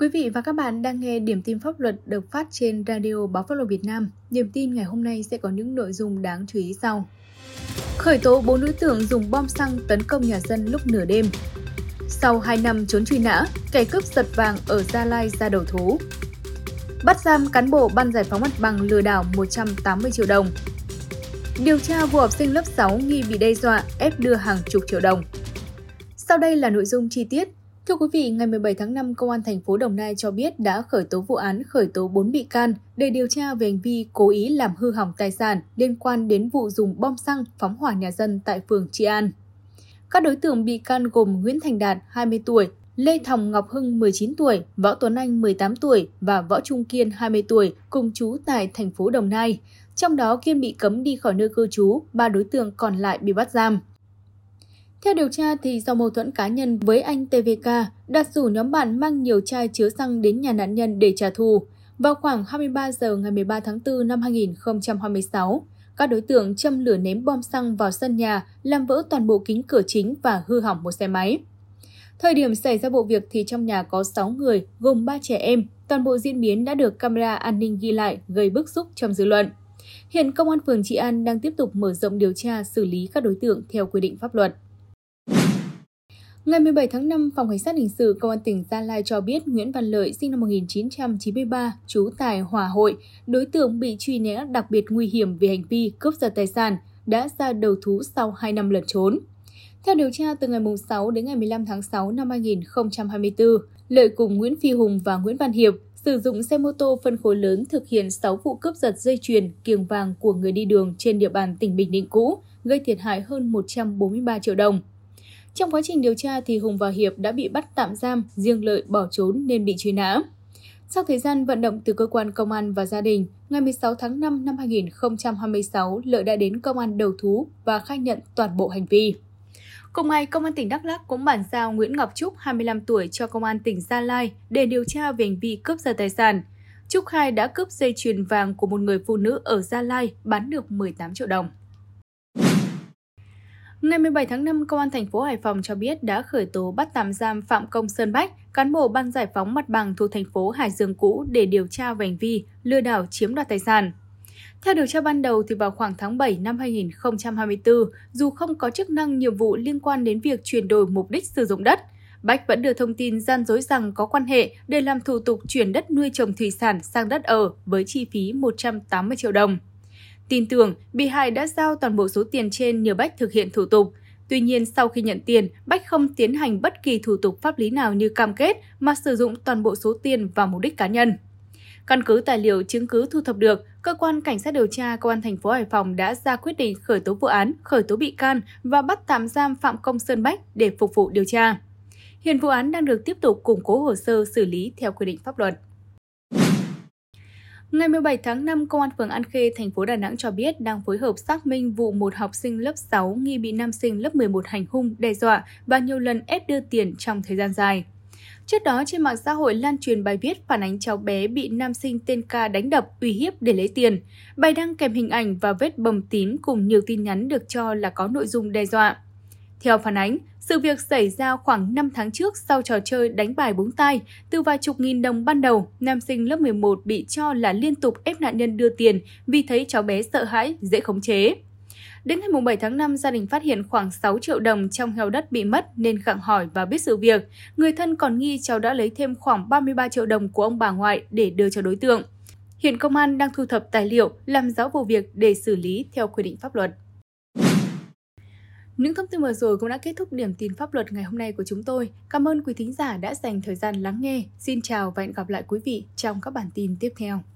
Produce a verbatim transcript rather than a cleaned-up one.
Quý vị và các bạn đang nghe Điểm tin pháp luật được phát trên Radio Báo Pháp luật Việt Nam. Điểm tin ngày hôm nay sẽ có những nội dung đáng chú ý sau. Khởi tố bốn đối tượng dùng bom xăng tấn công nhà dân lúc nửa đêm. Sau hai năm trốn truy nã, kẻ cướp giật vàng ở Gia Lai ra đầu thú. Bắt giam cán bộ Ban Giải phóng Mặt bằng lừa đảo một trăm tám mươi triệu đồng. Điều tra vụ học sinh lớp sáu nghi bị đe dọa ép đưa hàng chục triệu đồng. Sau đây là nội dung chi tiết. Thưa quý vị, ngày mười bảy tháng năm, Công an thành phố Đồng Nai cho biết đã khởi tố vụ án khởi tố bốn bị can để điều tra về hành vi cố ý làm hư hỏng tài sản liên quan đến vụ dùng bom xăng phóng hỏa nhà dân tại phường Trị An. Các đối tượng bị can gồm Nguyễn Thành Đạt, hai mươi tuổi, Lê Thòng Ngọc Hưng, mười chín tuổi, Võ Tuấn Anh, mười tám tuổi và Võ Trung Kiên, hai mươi tuổi, cùng trú tại thành phố Đồng Nai. Trong đó, Kiên bị cấm đi khỏi nơi cư trú, ba đối tượng còn lại bị bắt giam. Theo điều tra, thì do mâu thuẫn cá nhân với anh tê vê ca, Đạt rủ nhóm bạn mang nhiều chai chứa xăng đến nhà nạn nhân để trả thù. Vào khoảng hai mươi ba giờ ngày mười ba tháng tư năm hai nghìn không trăm hai mươi sáu, các đối tượng châm lửa ném bom xăng vào sân nhà, làm vỡ toàn bộ kính cửa chính và hư hỏng một xe máy. Thời điểm xảy ra vụ việc thì trong nhà có sáu người, gồm ba trẻ em. Toàn bộ diễn biến đã được camera an ninh ghi lại, gây bức xúc trong dư luận. Hiện Công an phường Trị An đang tiếp tục mở rộng điều tra, xử lý các đối tượng theo quy định pháp luật. Ngày mười bảy tháng năm, Phòng Cảnh sát Hình sự Công an tỉnh Gia Lai cho biết Nguyễn Văn Lợi, sinh năm một nghìn chín trăm chín mươi ba, trú tại Hòa Hội, đối tượng bị truy nã đặc biệt nguy hiểm về hành vi cướp giật tài sản, đã ra đầu thú sau hai năm lẩn trốn. Theo điều tra, từ ngày sáu đến ngày mười lăm tháng sáu năm hai nghìn không trăm hai mươi tư, Lợi cùng Nguyễn Phi Hùng và Nguyễn Văn Hiệp sử dụng xe mô tô phân khối lớn thực hiện sáu vụ cướp giật dây chuyền, kiềng vàng của người đi đường trên địa bàn tỉnh Bình Định cũ, gây thiệt hại hơn một trăm bốn mươi ba triệu đồng. Trong quá trình điều tra thì Hùng và Hiệp đã bị bắt tạm giam, riêng Lợi bỏ trốn nên bị truy nã. Sau thời gian vận động từ cơ quan công an và gia đình, ngày mười sáu tháng năm năm hai nghìn không trăm hai mươi sáu, Lợi đã đến công an đầu thú và khai nhận toàn bộ hành vi. Cùng ngày, Công an tỉnh Đắk Lắk cũng bàn giao Nguyễn Ngọc Trúc, hai mươi lăm tuổi, cho Công an tỉnh Gia Lai để điều tra về hành vi cướp giật tài sản. Trúc khai đã cướp dây chuyền vàng của một người phụ nữ ở Gia Lai, bán được mười tám triệu đồng. Ngày mười bảy tháng năm, Công an thành phố Hải Phòng cho biết đã khởi tố bắt tạm giam Phạm Công Sơn Bách, cán bộ Ban Giải phóng Mặt bằng thuộc thành phố Hải Dương cũ để điều tra về hành vi lừa đảo chiếm đoạt tài sản. Theo điều tra ban đầu, thì vào khoảng tháng bảy năm hai nghìn không trăm hai mươi tư, dù không có chức năng nhiệm vụ liên quan đến việc chuyển đổi mục đích sử dụng đất, Bách vẫn đưa thông tin gian dối rằng có quan hệ để làm thủ tục chuyển đất nuôi trồng thủy sản sang đất ở với chi phí một trăm tám mươi triệu đồng. Tin tưởng, bị hại đã giao toàn bộ số tiền trên nhờ Bách thực hiện thủ tục. Tuy nhiên, sau khi nhận tiền, Bách không tiến hành bất kỳ thủ tục pháp lý nào như cam kết mà sử dụng toàn bộ số tiền vào mục đích cá nhân. Căn cứ tài liệu chứng cứ thu thập được, Cơ quan Cảnh sát điều tra Công an thành phố Hải Phòng đã ra quyết định khởi tố vụ án, khởi tố bị can và bắt tạm giam Phạm Công Sơn Bách để phục vụ điều tra. Hiện vụ án đang được tiếp tục củng cố hồ sơ xử lý theo quy định pháp luật. Ngày mười bảy tháng năm, Công an phường An Khê, thành phố Đà Nẵng cho biết đang phối hợp xác minh vụ một học sinh lớp sáu nghi bị nam sinh lớp mười một hành hung, đe dọa và nhiều lần ép đưa tiền trong thời gian dài. Trước đó, trên mạng xã hội lan truyền bài viết phản ánh cháu bé bị nam sinh tên K đánh đập, uy hiếp để lấy tiền. Bài đăng kèm hình ảnh và vết bầm tím cùng nhiều tin nhắn được cho là có nội dung đe dọa. Theo phản ánh, sự việc xảy ra khoảng năm tháng trước sau trò chơi đánh bài búng tai. Từ vài chục nghìn đồng ban đầu, nam sinh lớp mười một bị cho là liên tục ép nạn nhân đưa tiền vì thấy cháu bé sợ hãi, dễ khống chế. Đến ngày bảy tháng năm, gia đình phát hiện khoảng sáu triệu đồng trong heo đất bị mất nên gặng hỏi và biết sự việc. Người thân còn nghi cháu đã lấy thêm khoảng ba mươi ba triệu đồng của ông bà ngoại để đưa cho đối tượng. Hiện công an đang thu thập tài liệu, làm rõ vụ việc để xử lý theo quy định pháp luật. Những thông tin vừa rồi cũng đã kết thúc điểm tin pháp luật ngày hôm nay của chúng tôi. Cảm ơn quý thính giả đã dành thời gian lắng nghe. Xin chào và hẹn gặp lại quý vị trong các bản tin tiếp theo.